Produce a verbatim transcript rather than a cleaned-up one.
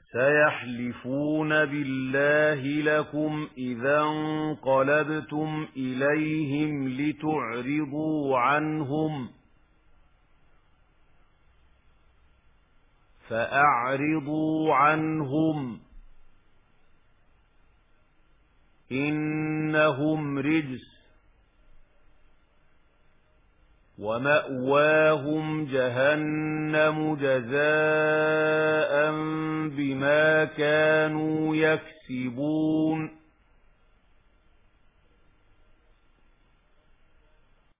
سيحلفون بالله لكم إذا انقلبتم إليهم لتعرضوا عنهم فأعرضوا عنهم إنهم رجس ومأواهم جهنم جزاء بما كانوا يكسبون